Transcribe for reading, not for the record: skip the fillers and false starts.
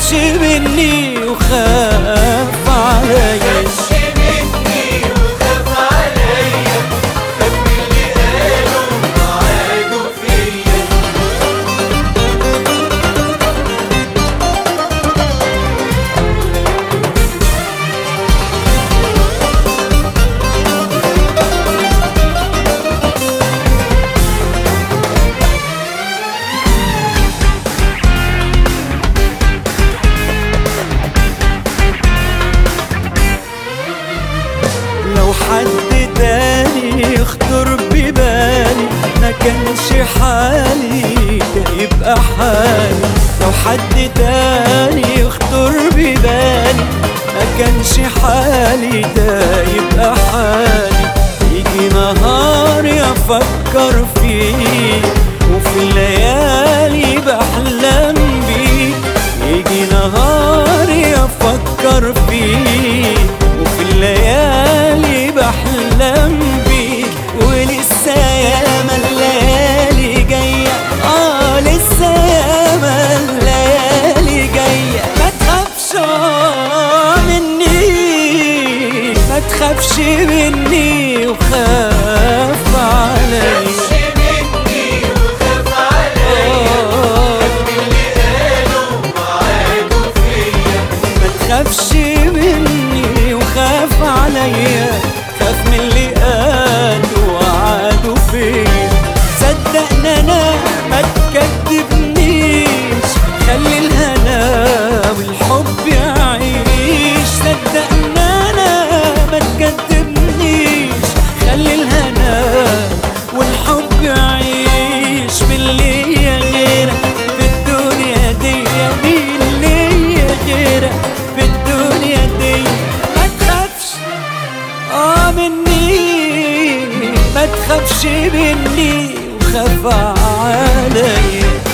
تخافش مني وخاف عليا. لو حد تاني يخطر ببالي ما كانش حالي ده يبقى حالي. لو حد تاني يخطر ببالي ما كانش حالي ده يبقى حالي. يجي نهار افكر فيه وفي الليالي بحلم بيه. يجي نهار افكر فيه وفي الليالي بحلم بيك. ولسه ياما الليالي جاية لسه ياما الليالي جاية. ما تخافش مني ما تخافش مني وخاف عليا. خافش مني وخاف عليا. خاف من اللي قالوا وعادوا فيا. صدقنا انا ما تكدبنيش خلي الهنا والحب يعيش. صدقنا انا ما تكدبنيش خلي الهنا والحب يعيش. باللي غيرك في الدنيا دي مين اللي غيرك في الدنيا دي. ما تخافش مني ما تخافش مني وخاف عليا.